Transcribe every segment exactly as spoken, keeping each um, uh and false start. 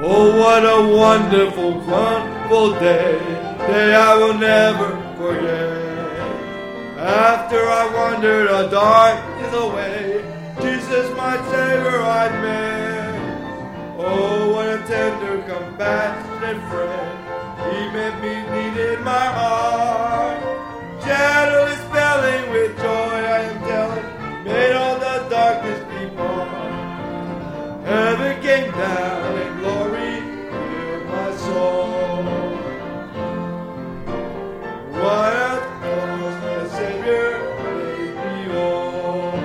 Oh, what a wonderful, wonderful day, day I will never forget. After I wandered a darkness away, Jesus my Savior I met. Oh, what a tender, compassionate friend, He made me need in my heart. Gentle and spelling with joy I am telling, made all the darkness depart. Heaven came down and glory filled my soul. What a cross the Savior made me whole.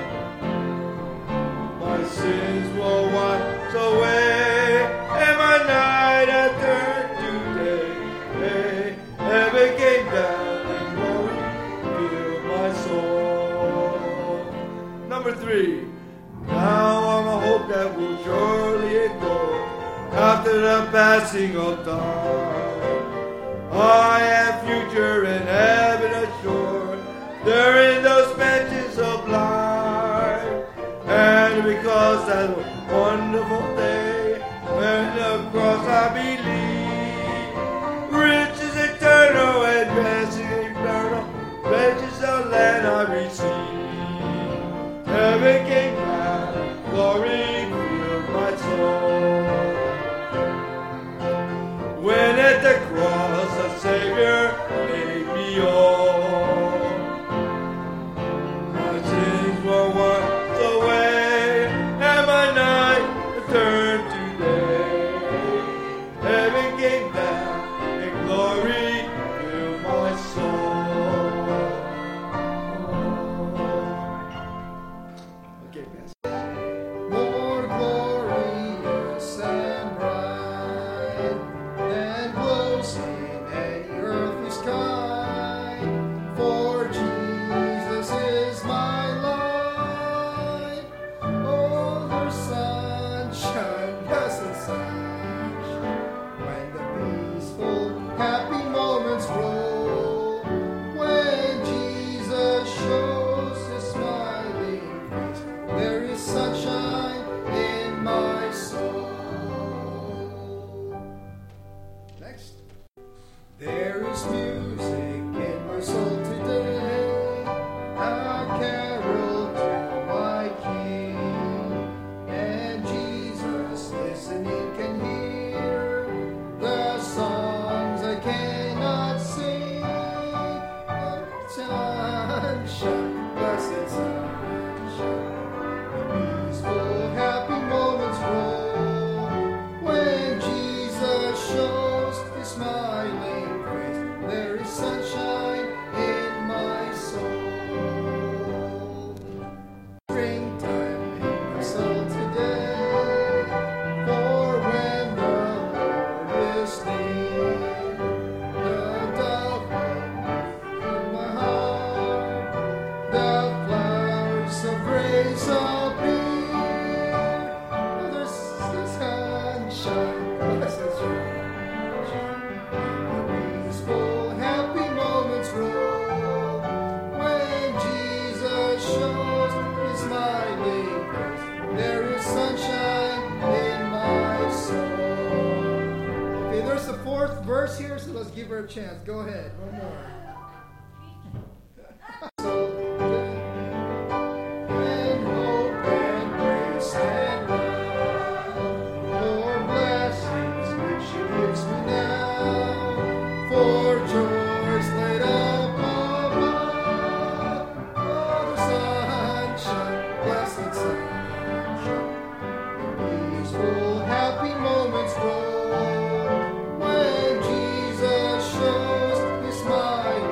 My sins were wiped away, and my night had turned to day. Hey, heaven came down and glory filled my soul. Number three. Now I'm a hope that will surely endure after the passing of time. I have future in heaven assured, there in those mansions of life. And because that wonderful day, when the cross I believe, riches eternal and blessings eternal, riches of land I receive. Heaven came down, glory filled my soul. When at the cross the Savior made me whole, my sins were wiped away, and my night turned to day. Heaven came down, and glory filled my soul. Okay, Pastor. More glorious and bright than glows in any earthly sky. For Jesus is my light. Oh, the sunshine, blessed sunshine, when the peaceful, happy moments roll. When Jesus shows His smiling face, there is sunshine in my soul. Next. There is music in my soul today, a carol to my King. And Jesus listening can hear the songs I cannot sing. The sunshine, blessed sunshine, peaceful, happy moments roll. When Jesus shows His smiling face, there is sunshine in my soul. Springtime in my soul today, for when the Lord is near, the dove in my heart, the flowers of grace appear. Oh, there's the sunshine, blessed sunshine, peaceful, happy moments roll. When Jesus shows His smiling face, there is sunshine in my soul. Okay, there's the fourth verse here, so let's give her a chance. Go ahead, one more. So, and hope and grace and love, for blessings which He gives me now, for joys laid up above. Oh, the sunshine, blessed sunshine, peaceful, happy moments roll. When Jesus shows His smile.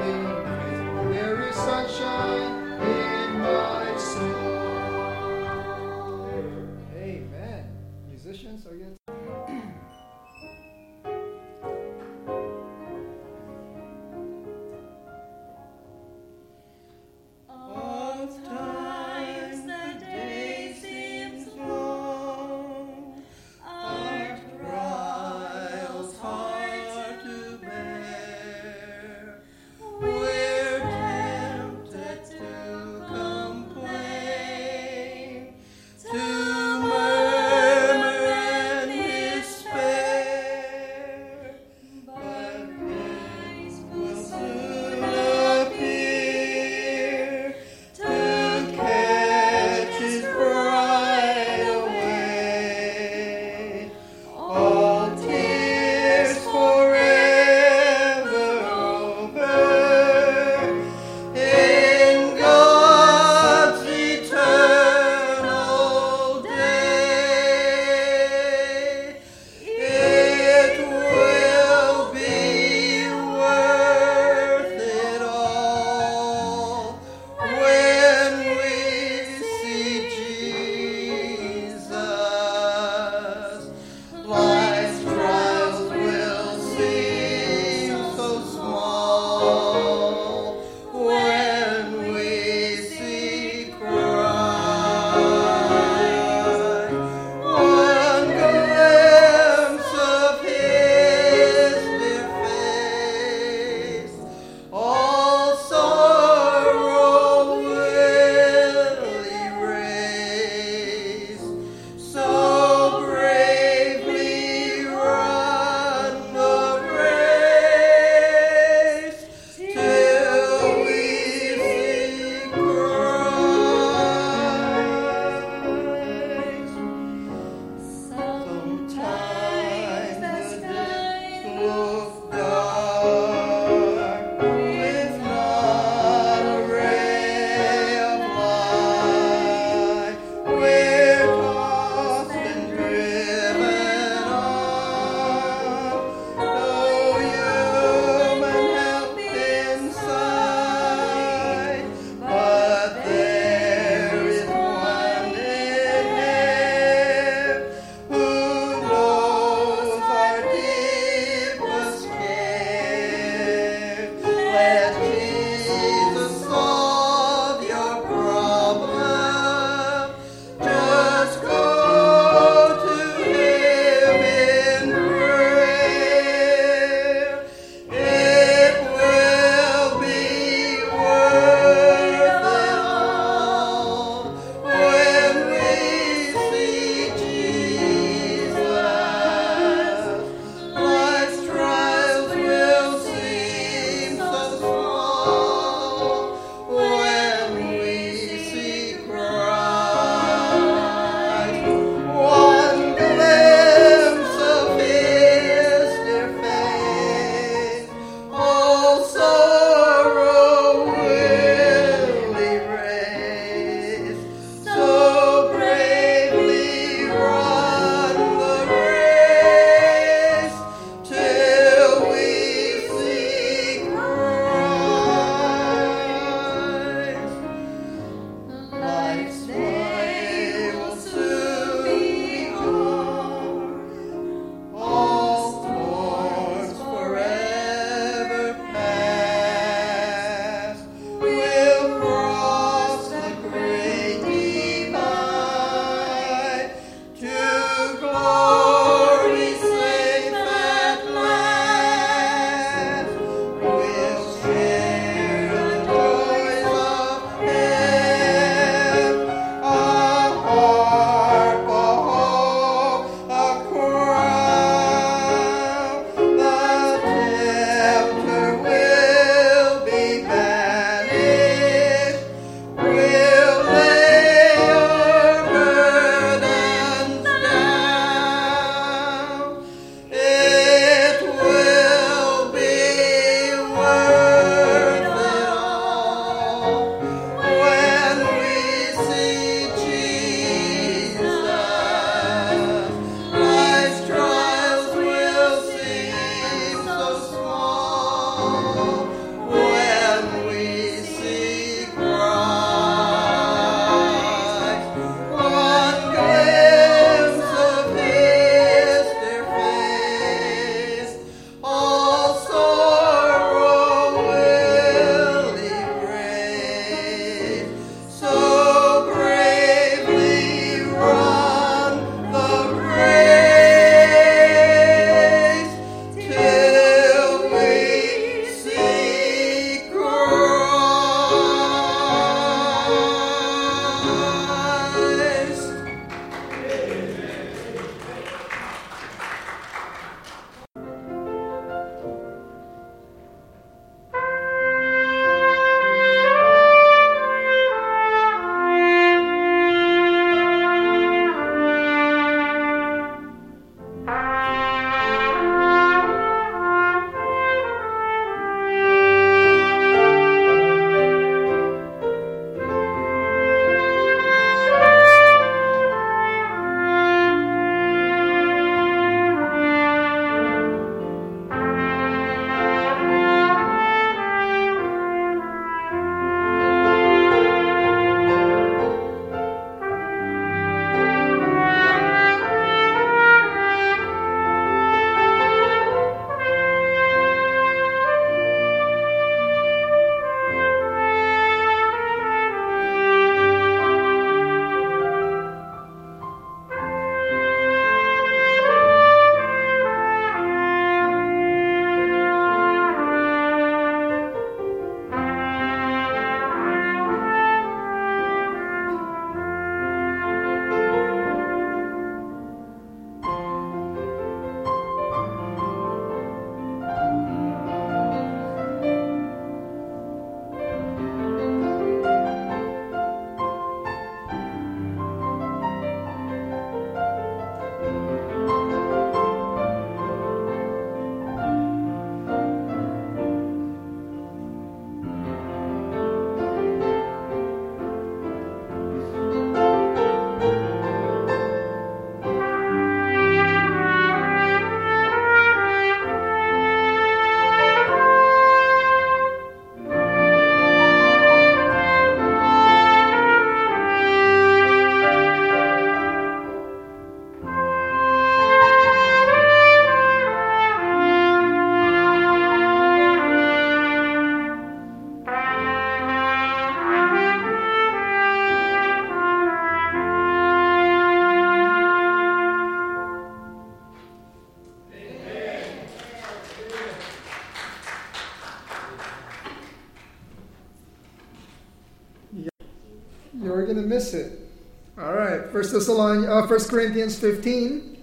going to miss it. All right, First Thessalonians, uh, First Corinthians fifteen.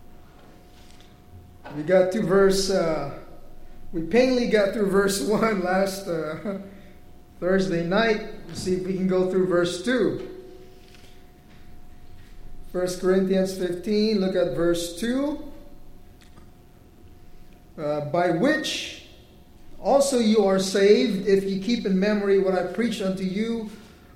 We got to verse, uh, we painfully got through verse one last uh, Thursday night. Let's see if we can go through verse two. First Corinthians fifteen, look at verse two. Uh, by which also you are saved, if you keep in memory what I preached unto you,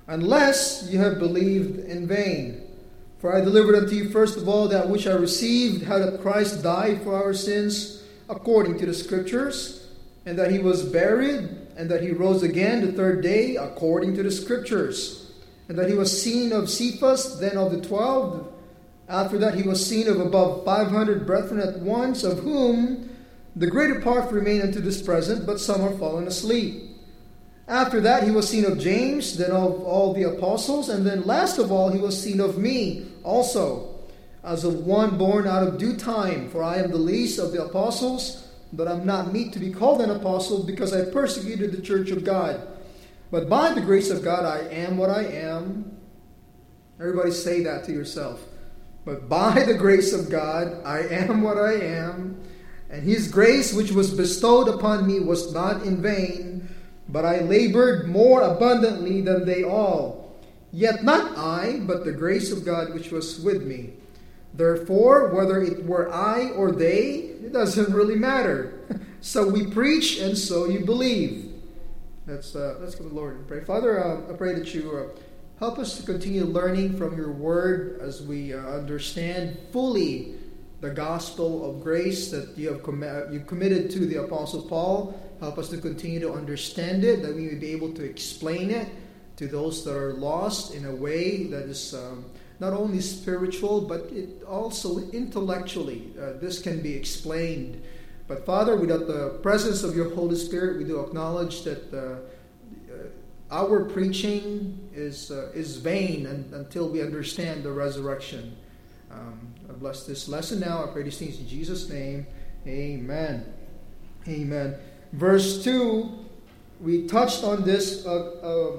unless you have believed in vain. For I delivered unto you first of all that which I received, how that Christ died for our sins according to the Scriptures, and that he was buried, and that he rose again the third day according to the Scriptures, and that he was seen of Cephas, then of the twelve. After that he was seen of above five hundred brethren at once, of whom the greater part remain unto this present, but some are fallen asleep. After that he was seen of James, then of all the apostles, and then last of all he was seen of me also, as of one born out of due time. For I am the least of the apostles, but I am not meet to be called an apostle, because I persecuted the church of God. But by the grace of God I am what I am. Everybody say that to yourself. But by the grace of God I am what I am. And his grace which was bestowed upon me was not in vain, but I labored more abundantly than they all. Yet not I, but the grace of God which was with me. Therefore, whether it were I or they, it doesn't really matter. So we preach, and so you believe. Let's, uh, let's go to the Lord and pray. Father, uh, I pray that you uh, help us to continue learning from your word as we uh, understand fully the gospel of grace that you have com- you committed to the Apostle Paul. Help us to continue to understand it, that we may be able to explain it to those that are lost in a way that is um, not only spiritual, but it also intellectually. Uh, this can be explained. But Father, without the presence of your Holy Spirit, we do acknowledge that uh, uh, our preaching is uh, is vain and, until we understand the resurrection. Um, I bless this lesson now. I pray these things in Jesus' name. Amen. Amen. Verse two, we touched on this a, a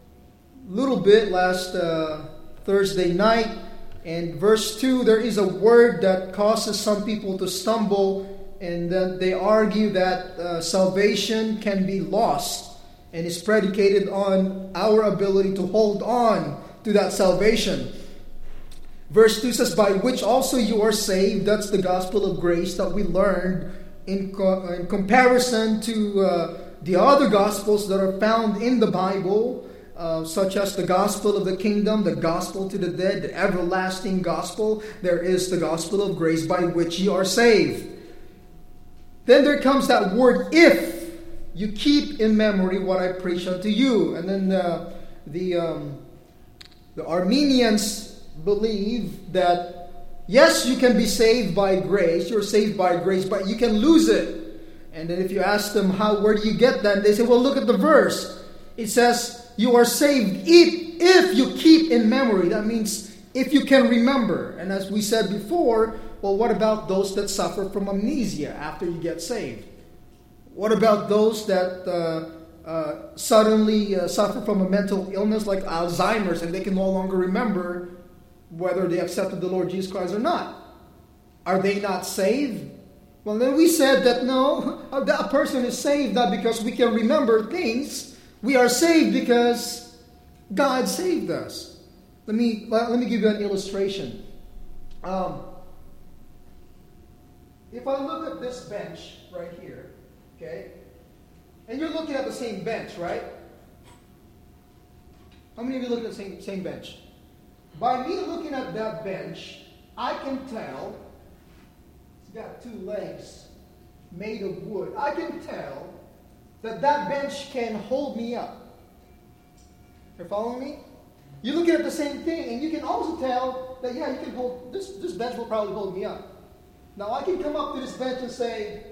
little bit last uh, Thursday night. And verse two, there is a word that causes some people to stumble, and that they argue that uh, salvation can be lost and is predicated on our ability to hold on to that salvation. Verse two says, by which also you are saved. That's the gospel of grace that we learned in, co- in comparison to uh, the other gospels that are found in the Bible, uh, such as the gospel of the kingdom, the gospel to the dead, the everlasting gospel. There is the gospel of grace by which you are saved. Then there comes that word, if you keep in memory what I preach unto you. And then uh, the, um, the Armenians believe that, yes, you can be saved by grace. You're saved by grace, but you can lose it. And then if you ask them, how, where do you get that? They say, well, look at the verse. It says, you are saved if, if you keep in memory. That means if you can remember. And as we said before, well, what about those that suffer from amnesia after you get saved? What about those that uh, uh, suddenly uh, suffer from a mental illness like Alzheimer's, and they can no longer remember whether they accepted the Lord Jesus Christ or not? Are they not saved? Well, then we said that no, a person is saved not because we can remember things. We are saved because God saved us. Let me let me give you an illustration. Um, if I look at this bench right here, okay, and you're looking at the same bench, right? How many of you look at the same same bench? By me looking at that bench, I can tell it's got two legs made of wood. I can tell that that bench can hold me up. You're following me? You're looking at the same thing, and you can also tell that, yeah, you can hold, this, this bench will probably hold me up. Now, I can come up to this bench and say,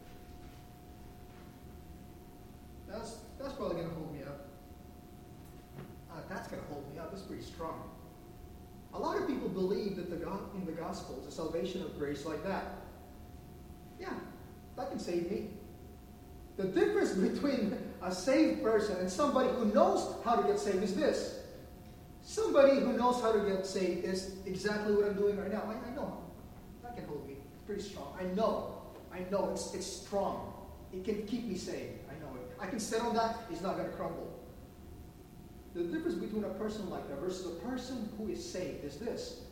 that's, that's probably going to hold me up. Uh, that's going to hold me up. That's pretty strong. A lot of people believe that the God, in the Gospels, the salvation of grace like that. Yeah, that can save me. The difference between a saved person and somebody who knows how to get saved is this. Somebody who knows how to get saved is exactly what I'm doing right now. I, I know. That can hold me. It's pretty strong. I know. I know it's it's strong. It can keep me saved. I know it. I can sit on that. It's not going to crumble. The difference between a person like that versus a person who is saved is this.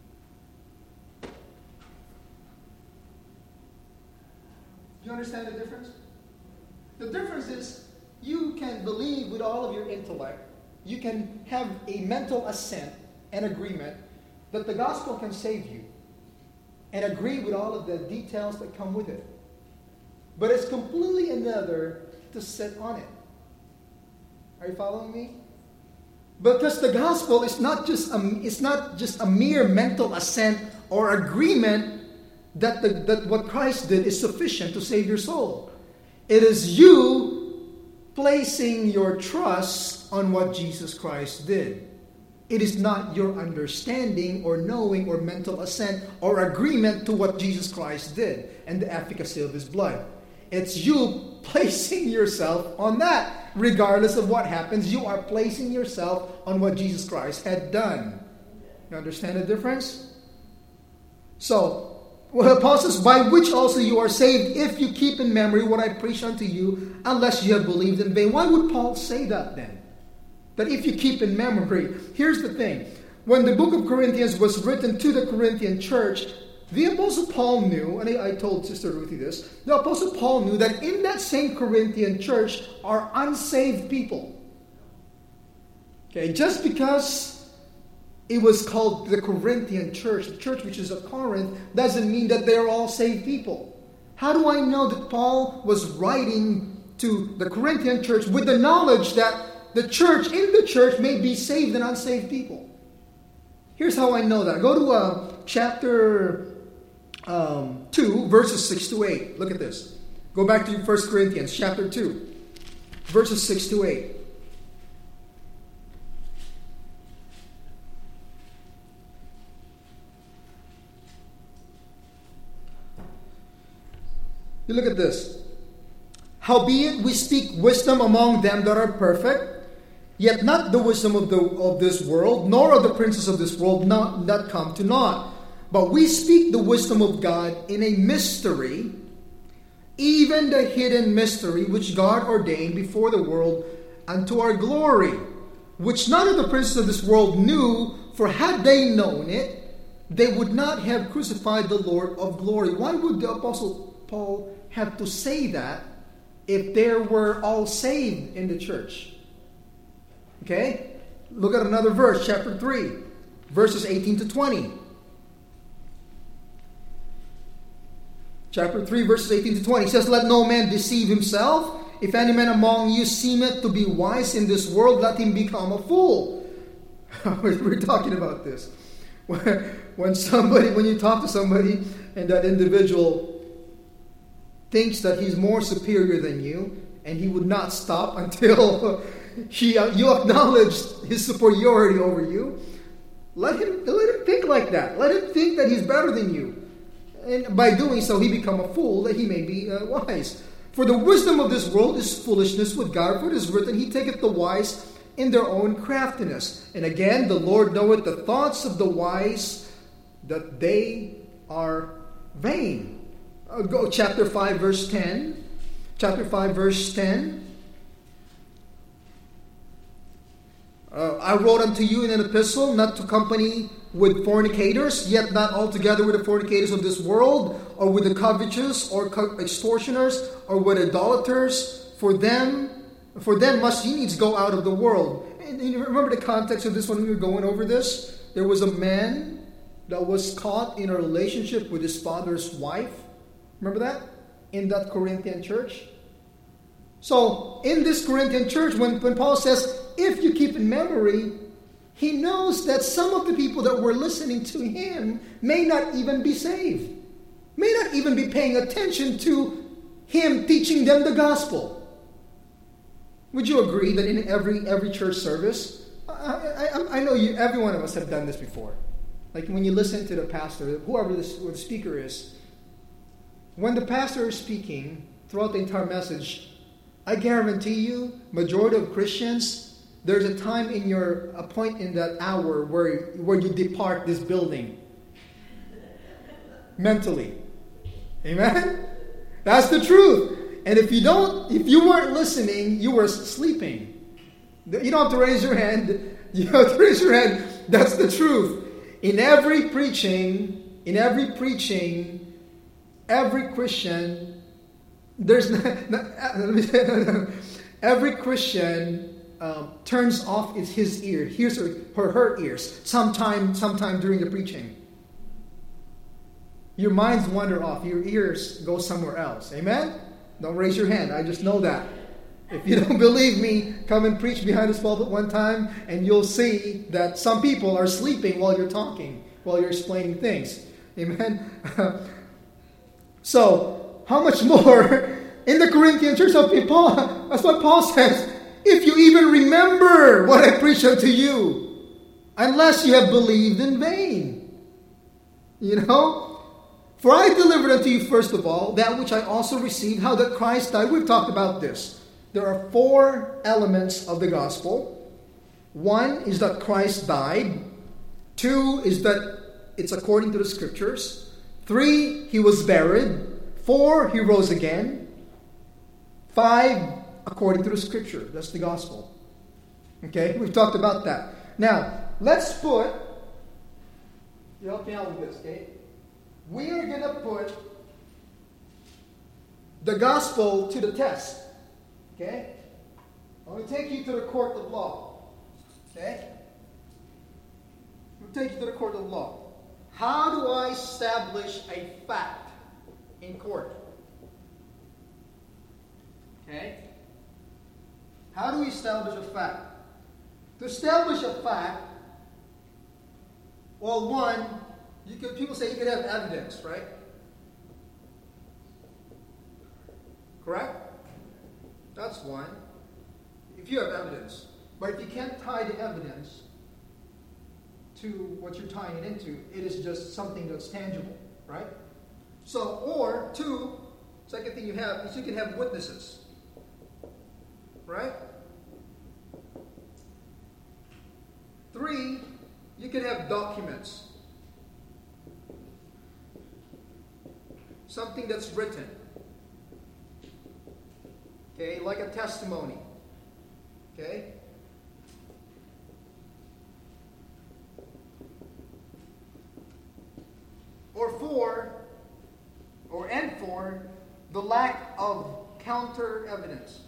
Do you understand the difference? The difference is you can believe with all of your intellect. You can have a mental assent and agreement that the gospel can save you and agree with all of the details that come with it. But it's completely another to sit on it. Are you following me? Because the gospel is not just a, it's not just a mere mental assent or agreement that, the, that what Christ did is sufficient to save your soul. It is you placing your trust on what Jesus Christ did. It is not your understanding or knowing or mental assent or agreement to what Jesus Christ did and the efficacy of his blood. It's you placing yourself on that. Regardless of what happens, you are placing yourself on what Jesus Christ had done. You understand the difference? So, well, Paul says, by which also you are saved, if you keep in memory what I preach unto you, unless you have believed in vain. Why would Paul say that then? That if you keep in memory. Here's the thing. When the book of Corinthians was written to the Corinthian church, the Apostle Paul knew, and I, I told Sister Ruthie this, the Apostle Paul knew that in that same Corinthian church are unsaved people. Okay, just because it was called the Corinthian church, the church which is at Corinth, doesn't mean that they're all saved people. How do I know that Paul was writing to the Corinthian church with the knowledge that the church, in the church, may be saved and unsaved people? Here's how I know that. Go to uh, chapter um, two, verses six to eight. Look at this. Go back to First Corinthians chapter two, verses six to eight. You look at this. Howbeit we speak wisdom among them that are perfect, yet not the wisdom of the of this world, nor of the princes of this world, not, not come to naught. But we speak the wisdom of God in a mystery, even the hidden mystery which God ordained before the world unto our glory, which none of the princes of this world knew, for had they known it, they would not have crucified the Lord of glory. Why would the Apostle Paul have to say that if there were all saved in the church? Okay? Look at another verse, chapter three, verses eighteen to twenty. Chapter three, verses eighteen to twenty. It says, let no man deceive himself. If any man among you seemeth to be wise in this world, let him become a fool. We're talking about this. When somebody, when you talk to somebody and that individual thinks that he's more superior than you, and he would not stop until he, uh, you acknowledge his superiority over you, let him, let him think like that. Let him think that he's better than you. And by doing so, he become a fool, that he may be uh, wise. For the wisdom of this world is foolishness with God, for it is written, he taketh the wise in their own craftiness. And again, the Lord knoweth the thoughts of the wise, that they are vain. Uh, go chapter five, verse ten. Chapter five, verse ten. Uh, I wrote unto you in an epistle not to company with fornicators, yet not altogether with the fornicators of this world, or with the covetous, or co- extortioners, or with idolaters. For them, for them must ye needs go out of the world. And, and you remember the context of this when we were going over this? There was a man that was caught in a relationship with his father's wife. Remember that? In that Corinthian church. So, in this Corinthian church, when, when Paul says, if you keep in memory, he knows that some of the people that were listening to him may not even be saved. May not even be paying attention to him teaching them the gospel. Would you agree that in every every church service, I, I, I know you, every one of us have done this before. Like when you listen to the pastor, whoever the, who the speaker is, when the pastor is speaking throughout the entire message, I guarantee you, majority of Christians there's a time in your, a point in that hour where, where you depart this building. Mentally. Amen? That's the truth. And if you don't, if you weren't listening, you were sleeping. You don't have to raise your hand. You don't have to raise your hand. That's the truth. In every preaching, in every preaching, every Christian, there's not, not, let me say, no, no. Every Christian um, turns off his, his ear, his or her, her ears, sometime, sometime during the preaching. Your minds wander off. Your ears go somewhere else. Amen? Don't raise your hand. I just know that. If you don't believe me, come and preach behind this pulpit one time, and you'll see that some people are sleeping while you're talking, while you're explaining things. Amen? So, how much more in the Corinthian church of people? That's what Paul says. If you even remember what I preached unto you, unless you have believed in vain. You know? For I delivered unto you first of all that which I also received, how that Christ died. We've talked about this. There are four elements of the gospel. One is that Christ died. Two is that it's according to the scriptures. Three, he was buried. Four, he rose again. Five, according to the scripture. That's the gospel. Okay, we've talked about that. Now, let's put, you help me out with this, okay? We are going to put the gospel to the test. Okay? I'm going to take you to the court of law. Okay? I'm going to take you to the court of law. How do I establish a fact in court? Okay? How do we establish a fact? To establish a fact, well, one, you could, people say you could have evidence, right? Correct? That's one. If you have evidence. But if you can't tie the evidence to what you're tying it into, it is just something that's tangible, right? So, or two, second thing you have is you can have witnesses, right? Three, you can have documents. Something that's written. Okay, like a testimony. Okay? Or four, or and four, the lack of counter evidence.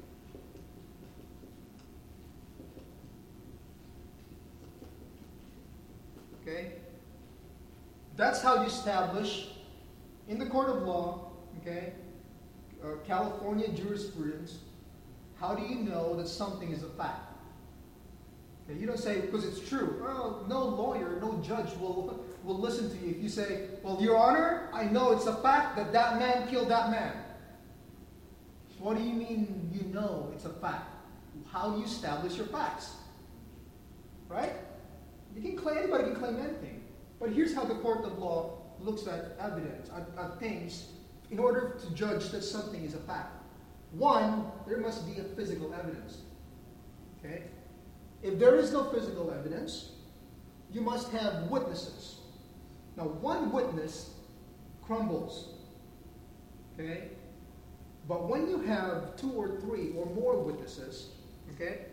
Okay? That's how you establish in the court of law, okay, uh, California jurisprudence, how do you know that something is a fact? Okay, you don't say, because it's true. Well, no lawyer, no judge will, will listen to you if you say, well, Your Honor, I know it's a fact that that man killed that man. What do you mean you know it's a fact? How do you establish your facts? Right? You can claim, anybody can claim anything. But here's how the court of law looks at evidence, at, at things, in order to judge that something is a fact. One, there must be a physical evidence. Okay? If there is no physical evidence, you must have witnesses. Now, one witness crumbles. Okay? But when you have two or three or more witnesses, okay,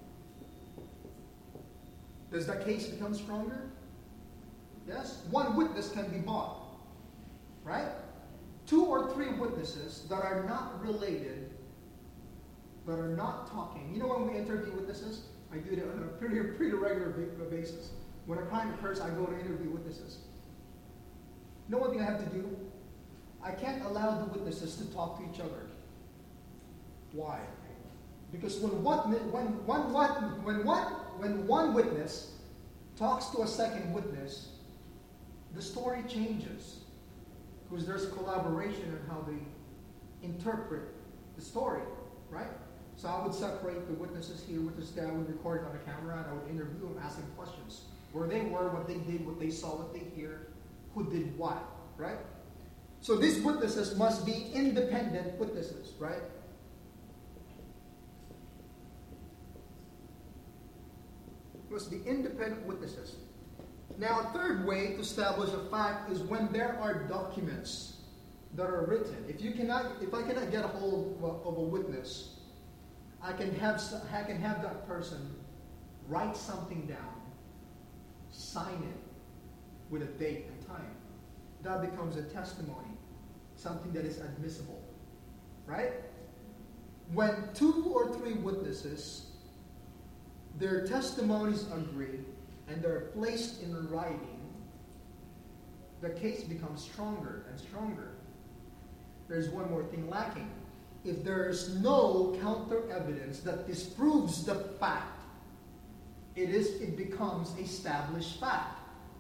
does that case become stronger? Yes? One witness can be bought. Right? Two or three witnesses that are not related, that are not talking. You know when we interview witnesses? I do it on a pretty, pretty regular basis. When a crime occurs, I go to interview witnesses. You know one thing I have to do? I can't allow the witnesses to talk to each other. Why? Because when one, when one, when one, when one witness talks to a second witness, the story changes. Because there's collaboration in how they interpret the story, right? So I would separate the witnesses here, witness there, I would record it on the camera, and I would interview them, ask them questions. Where they were, what they did, what they saw, what they hear, who did what, right? So these witnesses must be independent witnesses, right? must be independent witnesses. Now, a third way to establish a fact is when there are documents that are written. If you cannot, if I cannot get a hold of a, of a witness, I can have I can have that person write something down, sign it with a date and time. That becomes a testimony, something that is admissible, right? When two or three witnesses, their testimonies agree and they're placed in writing, the case becomes stronger and stronger. There's one more thing lacking. If there is no counter evidence that disproves the fact, it is it becomes established fact.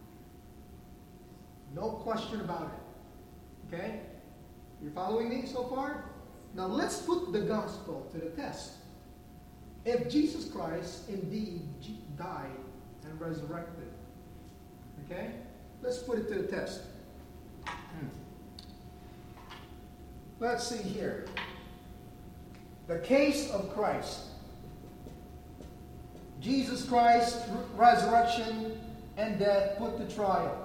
No question about it. Okay? You following me so far? Now let's put the gospel to the test. If Jesus Christ indeed died and resurrected, okay? Let's put it to the test. Hmm. Let's see here. The case of Christ. Jesus Christ's resurrection and death put to trial.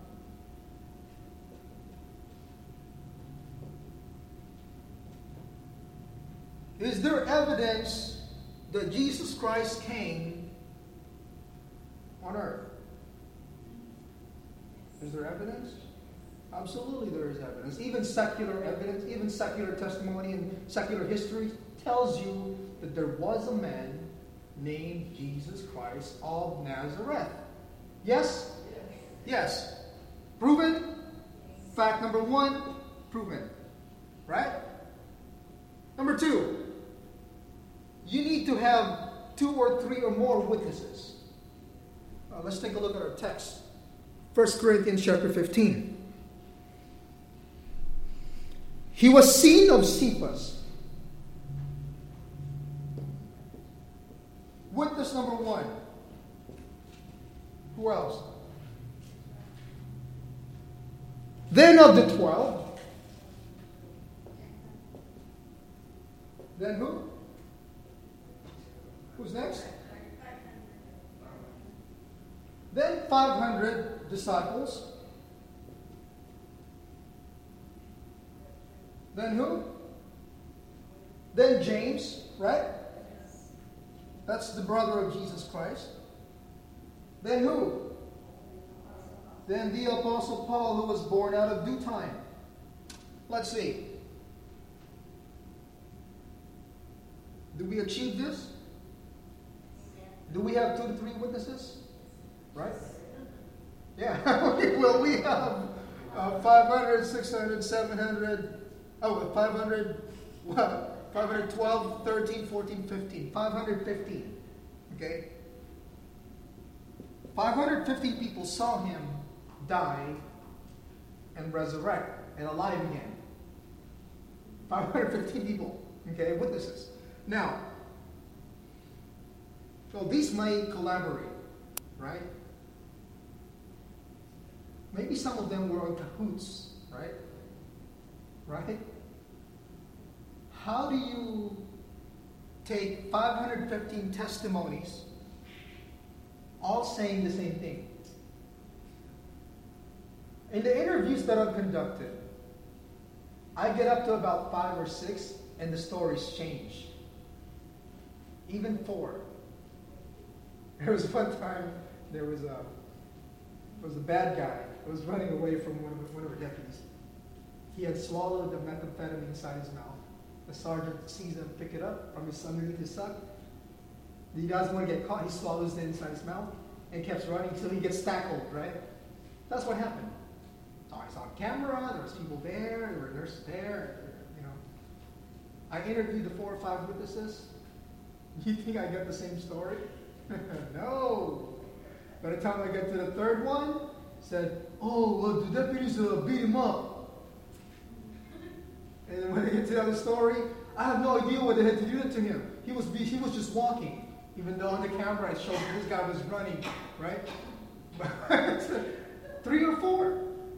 Is there evidence that Jesus Christ came on earth? Is there evidence? Absolutely there is evidence. Even secular evidence, even secular testimony and secular history tells you that there was a man named Jesus Christ of Nazareth. Yes? Yes. Proven? Fact number one, proven. Right? Number two, you need to have two or three or more witnesses. Uh, let's take a look at our text. First Corinthians chapter fifteen. He was seen of Cephas. Witness number one. Who else? Then of the twelve. Then who? Who's next? Then five hundred disciples. Then who? Then James, right? That's the brother of Jesus Christ. Then who? Then the Apostle Paul, who was born out of due time. Let's see. Do we achieve this? Do we have two to three witnesses? Right? Yeah. Well, we have uh, five hundred, six hundred, seven hundred, oh, five hundred, well, five hundred twelve, thirteen, fourteen, fifteen. five hundred fifteen. Okay? five hundred fifteen people saw him die and resurrect and alive again. five hundred fifteen people. Okay? Witnesses. Now, so these may collaborate, right? Maybe some of them were in cahoots, right? Right? How do you take five hundred fifteen testimonies, all saying the same thing? In the interviews that I've conducted, I get up to about five or six, and the stories change. Even four. There was one time, there was a, there was a bad guy who was running away from one of, the, one of our deputies. He had swallowed the methamphetamine inside his mouth. The sergeant sees him pick it up from his underneath his sock. He doesn't want to get caught. He swallows it inside his mouth and keeps running until he gets tackled, right? That's what happened. So I saw camera, there was people there, there were nurses there, you know. I interviewed the four or five witnesses. You think I get the same story? No. By the time I get to the third one, said, oh, well, the deputies uh, beat him up. And then when I get to the other story, I have no idea what they had to do to him. He was he was just walking, even though on the camera I showed this guy was running, right? Three or four.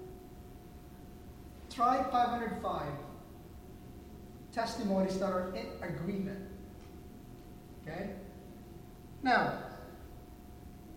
Try five hundred five testimonies that are in agreement. Okay? Now,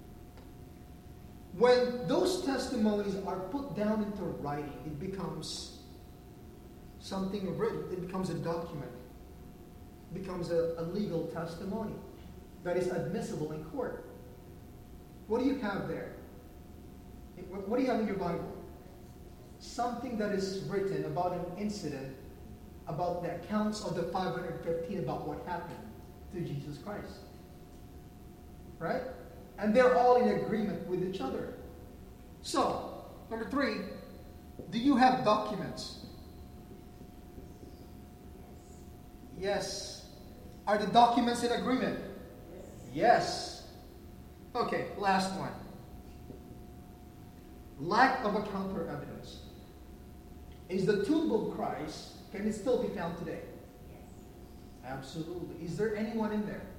when those testimonies are put down into writing, it becomes something written. It becomes a document. It becomes a, a legal testimony that is admissible in court. What do you have there? What do you have in your Bible? Something that is written about an incident, about the accounts of the five hundred fifteen, about what happened to Jesus Christ. Right? And they're all in agreement with each other. So, number three, do you have documents? Yes. Are the documents in agreement? Yes. Okay, last one. Lack of a counter evidence. Is the tomb of Christ, can it still be found today? Yes. Absolutely. Is there anyone in there?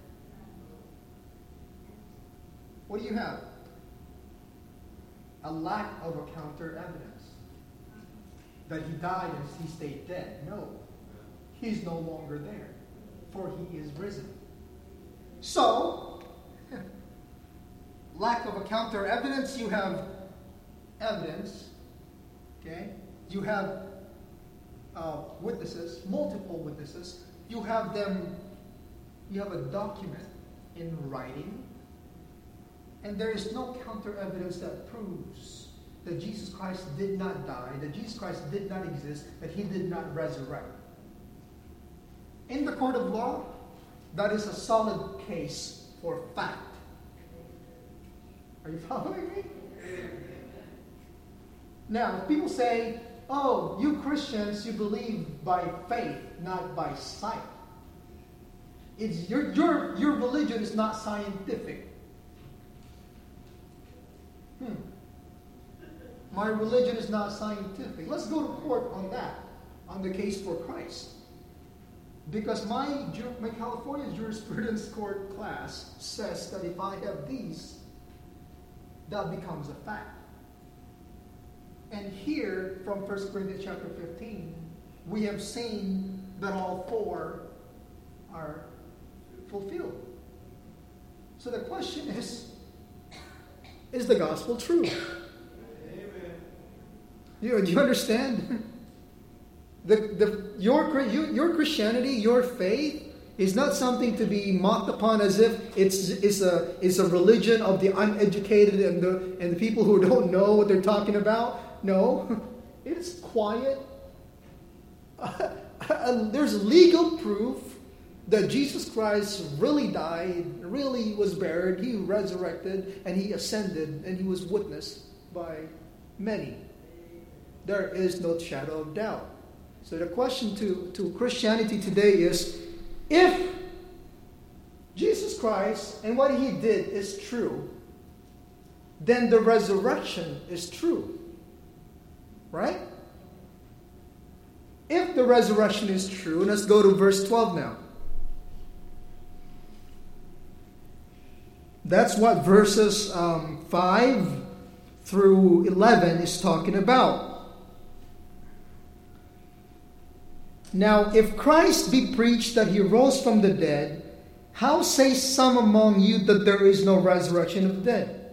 What do you have? A lack of a counter evidence. That he died and he stayed dead. No. He's no longer there. For he is risen. So, lack of a counter evidence, you have evidence. Okay? You have uh, witnesses, multiple witnesses. You have them, you have a document in writing. And there is no counter evidence that proves that Jesus Christ did not die, that Jesus Christ did not exist, that he did not resurrect. In the court of law, that is a solid case for fact. Are you following me? Now, people say, oh, you Christians, you believe by faith, not by sight. It's your, your, your religion is not scientific. Hmm. My religion is not scientific. Let's go to court on that, on the case for Christ. Because my, my California jurisprudence court class says that if I have these, that becomes a fact. And here, from First Corinthians chapter fifteen, we have seen that all four are fulfilled. So the question is, is the gospel true? Amen. You, do you understand? The, the, your, your Christianity, your faith, is not something to be mocked upon as if it's, it's, a, it's a religion of the uneducated and the, and the people who don't know what they're talking about. No, it's quiet. There's legal proof that Jesus Christ really died, really was buried, he resurrected, and he ascended, and he was witnessed by many. There is no shadow of doubt. So the question to, to Christianity today is, if Jesus Christ and what he did is true, then the resurrection is true. Right? If the resurrection is true, let's go to verse twelve now. That's what verses um, five through eleven is talking about. Now, if Christ be preached that he rose from the dead, how say some among you that there is no resurrection of the dead?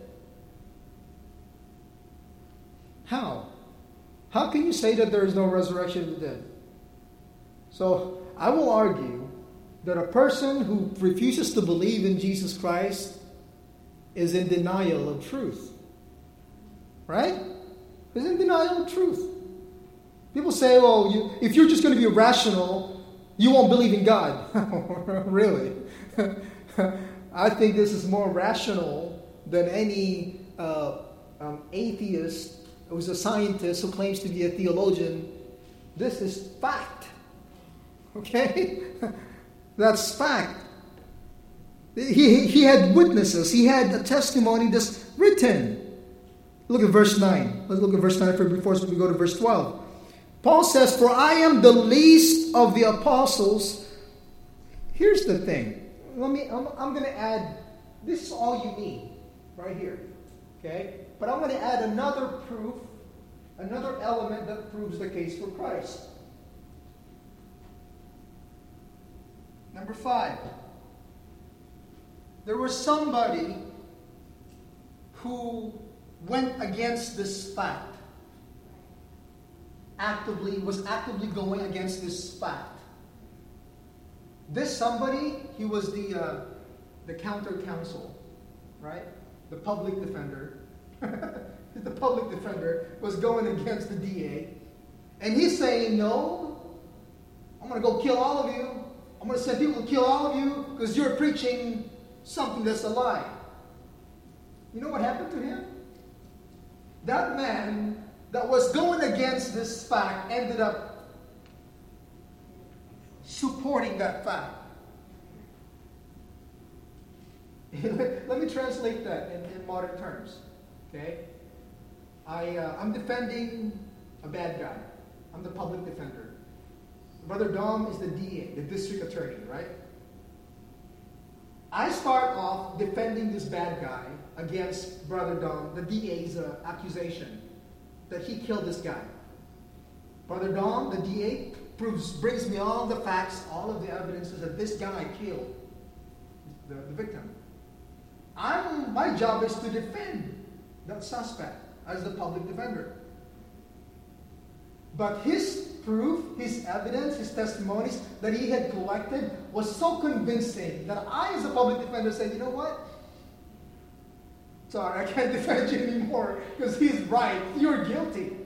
How? How can you say that there is no resurrection of the dead? So, I will argue that a person who refuses to believe in Jesus Christ is in denial of truth. Right? Is in denial of truth. People say, well, you, if you're just going to be rational, you won't believe in God. Really? I think this is more rational than any uh, um, atheist who's a scientist who claims to be a theologian. This is fact. Okay? That's fact. He, he had witnesses. He had a testimony that's written. Look at verse nine. Let's look at verse nine before we go to verse twelve. Paul says, for I am the least of the apostles. Here's the thing. Let me, I'm, I'm going to add, this is all you need right here. Okay? But I'm going to add another proof, another element that proves the case for Christ. Number five. There was somebody who went against this fact. Actively, was actively going against this fact. This somebody, he was the uh, the counter counsel, right? The public defender. The public defender was going against the D A. And he's saying, no, I'm going to go kill all of you. I'm going to send people to kill all of you because you're preaching something that's a lie. You know what happened to him? That man that was going against this fact ended up supporting that fact. Let me translate that in, in modern terms. Okay? I, uh, I'm defending a bad guy. I'm the public defender. Brother Dom is the D A, the district attorney, right? I start off defending this bad guy against Brother Dom, the D A's uh, accusation that he killed this guy. Brother Dom, the D A, proves, brings me all the facts, all of the evidences that this guy killed the, the victim. I'm, my job is to defend that suspect as the public defender. But his proof, his evidence, his testimonies that he had collected was so convincing that I, as a public defender, said, you know what? Sorry, I can't defend you anymore because he's right. You're guilty.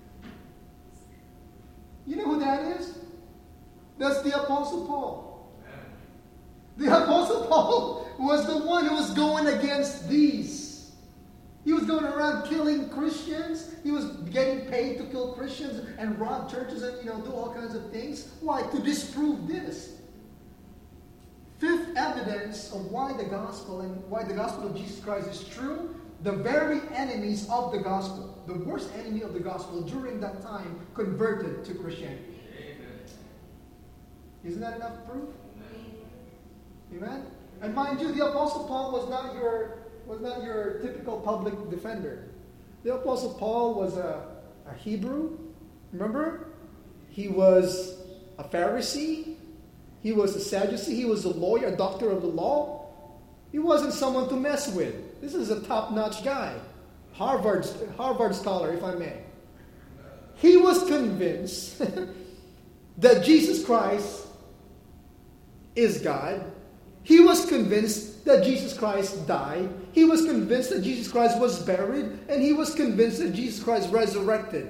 You know who that is? That's the Apostle Paul. The Apostle Paul was the one who was going against these. He was going around killing Christians. He was getting paid to kill Christians and rob churches and, you know, do all kinds of things. Why? To disprove this. Fifth evidence of why the gospel and why the gospel of Jesus Christ is true, the very enemies of the gospel, the worst enemy of the gospel during that time converted to Christianity. Amen. Isn't that enough proof? Amen. Amen? And mind you, the Apostle Paul was not your was not your typical public defender. The Apostle Paul was a, a Hebrew. Remember? He was a Pharisee. He was a Sadducee. He was a lawyer, a doctor of the law. He wasn't someone to mess with. This is a top-notch guy. Harvard, Harvard scholar, if I may. He was convinced that Jesus Christ is God. He was convinced that Jesus Christ died. He was convinced that Jesus Christ was buried. And he was convinced that Jesus Christ resurrected.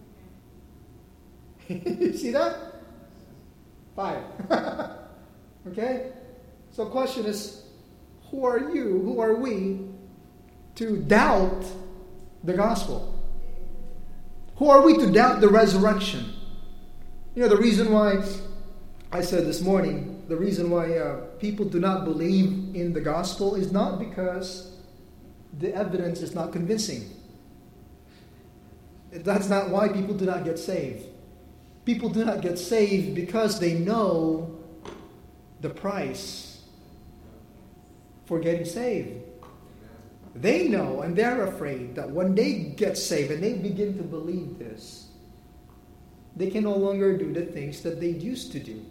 You see that? Five. Okay? So the question is, who are you, who are we to doubt the gospel? Who are we to doubt the resurrection? You know, the reason why I said this morning, the reason why uh, people do not believe in the gospel is not because the evidence is not convincing. That's not why people do not get saved. People do not get saved because they know the price for getting saved. They know and they're afraid that when they get saved and they begin to believe this, they can no longer do the things that they used to do.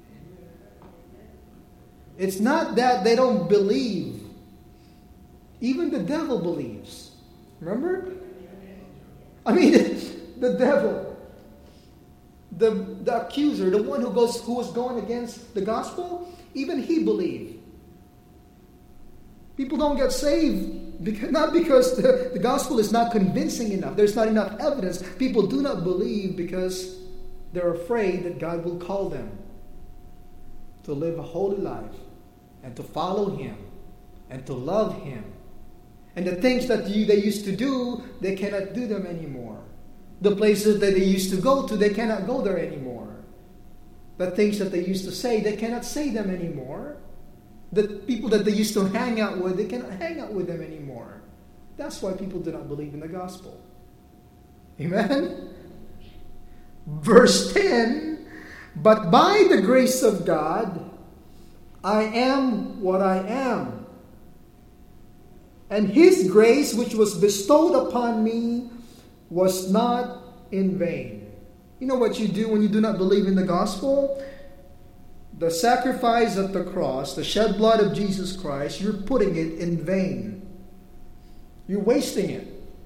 It's not that they don't believe. Even the devil believes. Remember? I mean, the devil, the, the accuser, the one who goes, who was going against the gospel, even he believed. People don't get saved because, not because the, the gospel is not convincing enough. There's not enough evidence. People do not believe because they're afraid that God will call them to live a holy life and to follow Him and to love Him. And the things that you, they used to do, they cannot do them anymore. The places that they used to go to, they cannot go there anymore. The things that they used to say, they cannot say them anymore. The people that they used to hang out with, they cannot hang out with them anymore. That's why people do not believe in the gospel. Amen? Verse ten, but by the grace of God, I am what I am. And His grace, which was bestowed upon me, was not in vain. You know what you do when you do not believe in the gospel? The sacrifice of the cross, the shed blood of Jesus Christ, you're putting it in vain. You're wasting it.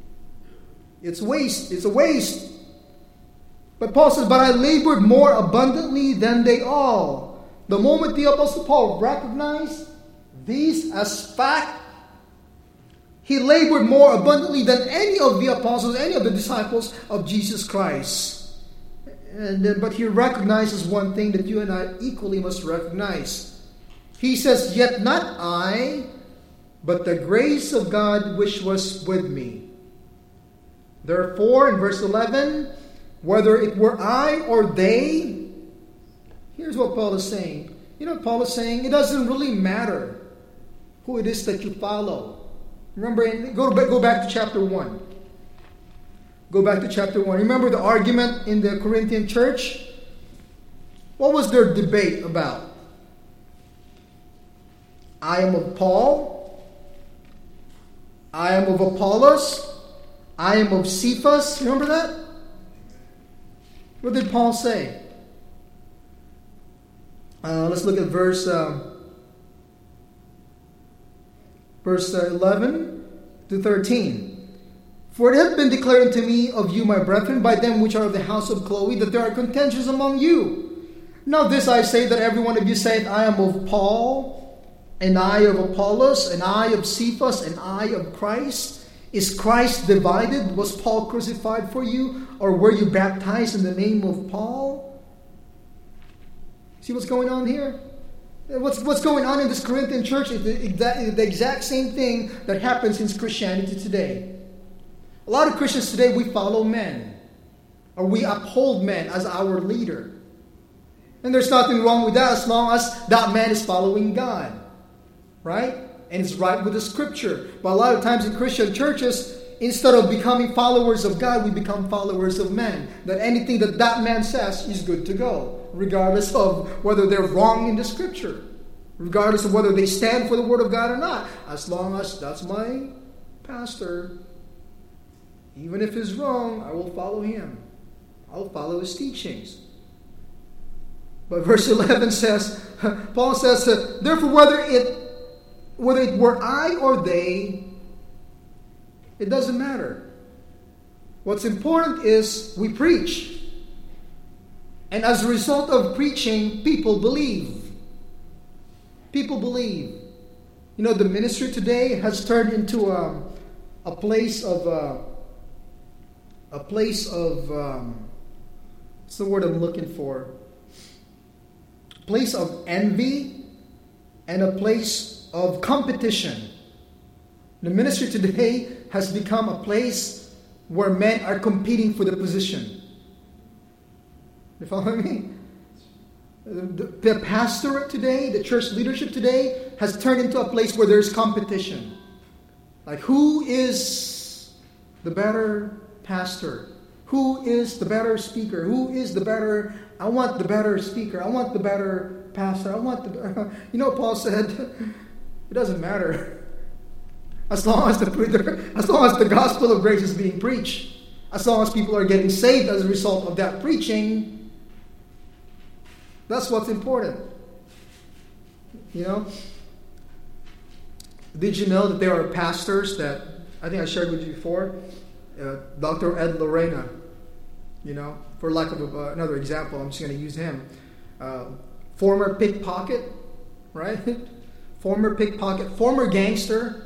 It's waste. It's a waste. But Paul says, but I labored more abundantly than they all. The moment the Apostle Paul recognized these as fact, he labored more abundantly than any of the apostles, any of the disciples of Jesus Christ. And then, but he recognizes one thing that you and I equally must recognize. He says, yet not I, but the grace of God which was with me. Therefore, in verse eleven, whether it were I or they, here's what Paul is saying. You know what Paul is saying? It doesn't really matter who it is that you follow. Remember, go back, go back to chapter one. Go back to chapter one. Remember the argument in the Corinthian church? What was their debate about? I am of Paul. I am of Apollos. I am of Cephas. Remember that? What did Paul say? Uh, let's look at verse um, verse eleven to thirteen. For it hath been declared unto me of you, my brethren, by them which are of the house of Chloe, that there are contentions among you. Now this I say, that every one of you saith, I am of Paul, and I of Apollos, and I of Cephas, and I of Christ. Is Christ divided? Was Paul crucified for you? Or were you baptized in the name of Paul? See what's going on here? What's, what's going on in this Corinthian church is the, exact, the exact same thing that happens in Christianity today. A lot of Christians today, we follow men. Or we uphold men as our leader. And there's nothing wrong with that as long as that man is following God. Right? And it's right with the scripture. But a lot of times in Christian churches, instead of becoming followers of God, we become followers of men. That anything that that man says is good to go, regardless of whether they're wrong in the scripture, regardless of whether they stand for the word of God or not. As long as that's my pastor, even if he's wrong, I will follow him. I'll follow his teachings. But verse eleven says, Paul says, therefore whether it Whether it were I or they, it doesn't matter. What's important is we preach. And as a result of preaching, people believe. People believe. You know, the ministry today has turned into a, a place of, uh, a place of, um, what's the word I'm looking for? A place of envy and a place of competition. The ministry today has become a place where men are competing for the position. You follow me? The, the pastorate today, the church leadership today has turned into a place where there's competition. Like, who is the better pastor? Who is the better speaker? Who is the better? I want the better speaker. I want the better pastor. I want the. You know, Paul said, it doesn't matter. As long as the as long as the gospel of grace is being preached, as long as people are getting saved as a result of that preaching, that's what's important. You know? Did you know that there are pastors that, I think I shared with you before, uh, Doctor Ed Lorena, you know, for lack of a, uh, another example, I'm just going to use him. Uh, former pickpocket, right? Former pickpocket, former gangster.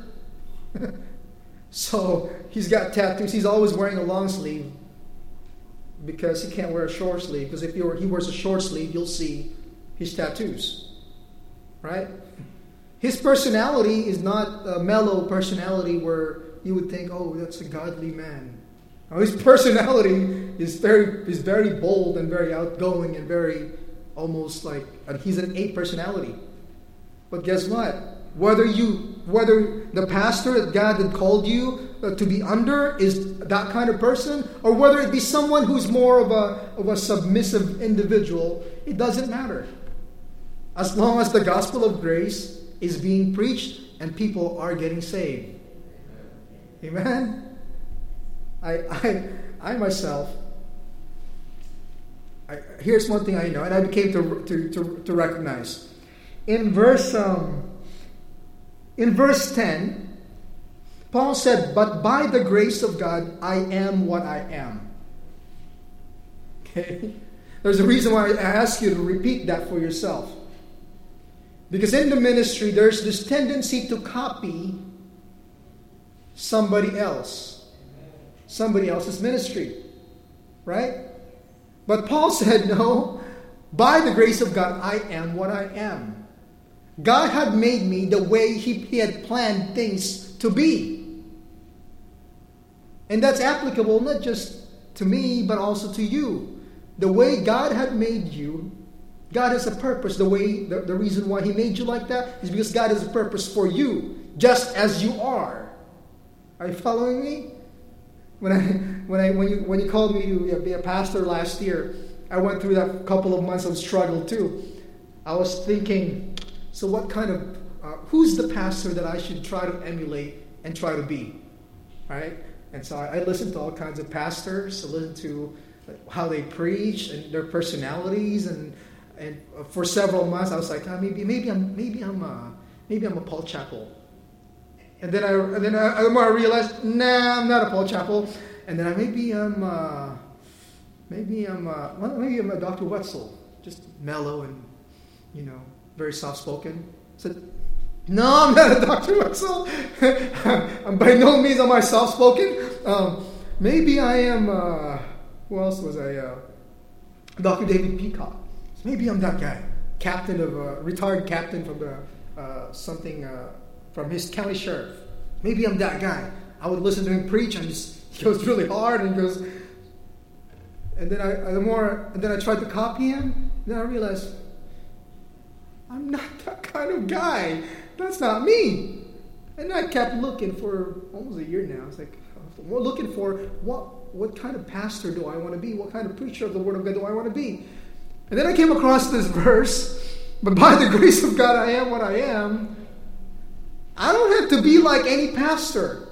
So he's got tattoos. He's always wearing a long sleeve because he can't wear a short sleeve. Because if he, were, he wears a short sleeve, you'll see his tattoos. Right? His personality is not a mellow personality where you would think, oh, that's a godly man. No, his personality is very, is very bold and very outgoing and very almost like, uh, he's an eight personality. But guess what? Whether you, whether the pastor that God had called you uh, to be under is that kind of person, or whether it be someone who's more of a of a submissive individual, it doesn't matter. As long as the gospel of grace is being preached and people are getting saved. Amen. I I I myself. I, here's one thing I know, and I became to to to, to recognize. In verse um, in verse ten, Paul said, but by the grace of God, I am what I am. Okay? There's a reason why I ask you to repeat that for yourself. Because in the ministry, there's this tendency to copy somebody else. Somebody else's ministry. Right? But Paul said, no, by the grace of God, I am what I am. God had made me the way He, he had planned things to be. And that's applicable not just to me, but also to you. The way God had made you, God has a purpose. The way, the, the reason why He made you like that is because God has a purpose for you, just as you are. Are you following me? When I when I when you when you called me to be a pastor last year, I went through that couple of months of struggle too. I was thinking, so what kind of uh, who's the pastor that I should try to emulate and try to be, right? And so I, I listened to all kinds of pastors. I listened to how they preach and their personalities, and and for several months I was like, oh, maybe maybe I'm maybe I'm a, maybe I'm a Paul Chappell. And then I and then I, I realized, nah, I'm not a Paul Chappell. And then I maybe I'm uh, maybe I'm uh, well, maybe I'm a Doctor Wetzel, just mellow and you know very soft spoken. So no, I'm not a Doctor Wetzel. I'm by no means am I soft spoken. Um, maybe I am. Uh, who else was I? Uh, Doctor David Peacock. So maybe I'm that guy, captain of a uh, retired captain from the uh, something. Uh, From his county sheriff. Maybe I'm that guy. I would listen to him preach, and just, he goes really hard, and goes. And then I, the more, and then I tried to copy him. Then I realized, I'm not that kind of guy. That's not me. And I kept looking for almost a year now. I was like, we're looking for what, what kind of pastor do I want to be? What kind of preacher of the Word of God do I want to be? And then I came across this verse. But by the grace of God, I am what I am. I don't have to be like any pastor.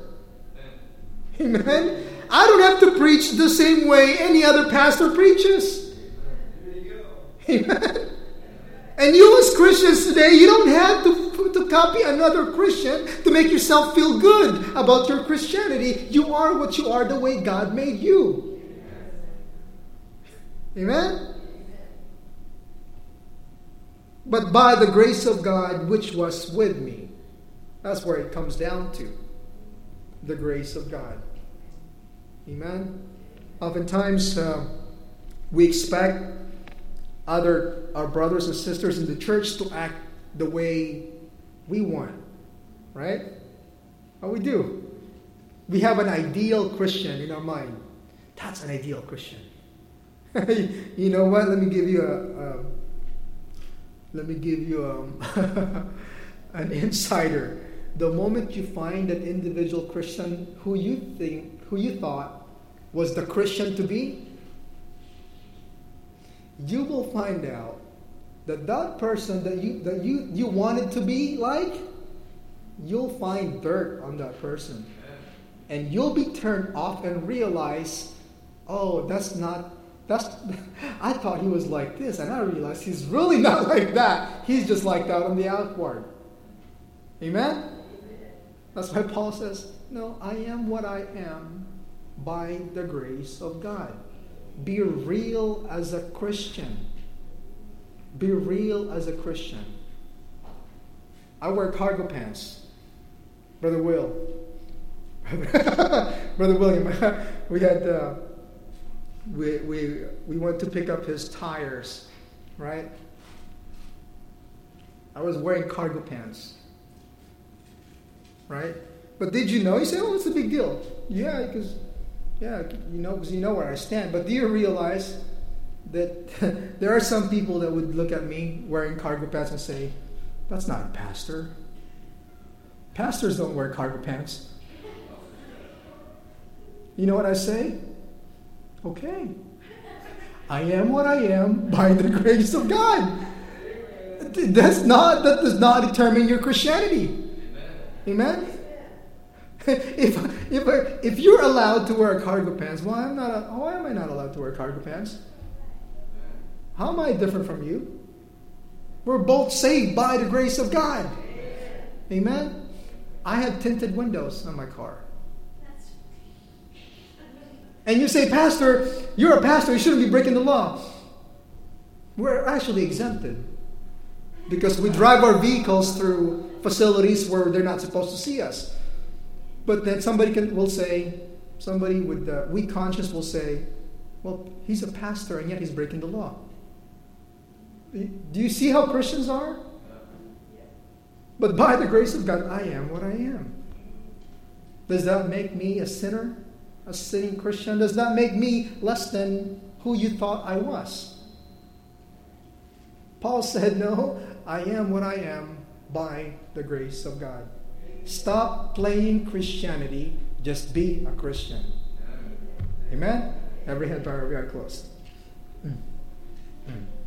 Amen? I don't have to preach the same way any other pastor preaches. Amen? And you as Christians today, you don't have to, to copy another Christian to make yourself feel good about your Christianity. You are what you are the way God made you. Amen? But by the grace of God which was with me. That's where it comes down to. The grace of God. Amen? Oftentimes, uh, we expect other our brothers and sisters in the church to act the way we want. Right? How we do. We have an ideal Christian in our mind. That's an ideal Christian. You know what? Let me give you a... a let me give you a, an insider. The moment you find an individual Christian who you think, who you thought was the Christian to be, you will find out that that person that you that you, you wanted to be like, you'll find dirt on that person. And you'll be turned off and realize, oh, that's not, that's, I thought he was like this, and I realized he's really not like that. He's just like that on the outward. Amen? That's why Paul says, no, I am what I am by the grace of God. Be real as a Christian. Be real as a Christian. I wear cargo pants. Brother Will. Brother William. we had, uh, we, we, we went to pick up his tires, right? I was wearing cargo pants. Right? But did you know? You say, oh, what's the big deal? Yeah, because, yeah, you know, because you know where I stand. But do you realize that there are some people that would look at me wearing cargo pants and say, that's not a pastor. Pastors don't wear cargo pants. You know what I say? Okay. I am what I am by the grace of God. That's not, that does not determine your Christianity. Amen? If if if you're allowed to wear cargo pants, why am not? Why am I not allowed to wear cargo pants? How am I different from you? We're both saved by the grace of God. Amen? I have tinted windows on my car. And you say, Pastor, you're a pastor, you shouldn't be breaking the law. We're actually exempted. Because we drive our vehicles through facilities where they're not supposed to see us. But then somebody can will say, somebody with uh, weak conscience will say, well, he's a pastor and yet he's breaking the law. Do you see how Christians are? But by the grace of God, I am what I am. Does that make me a sinner? A sinning Christian? Does that make me less than who you thought I was? Paul said, no, I am what I am by the grace of God. Stop playing Christianity. Just be a Christian. Amen? Every head bowed, every eye closed. Mm. Mm.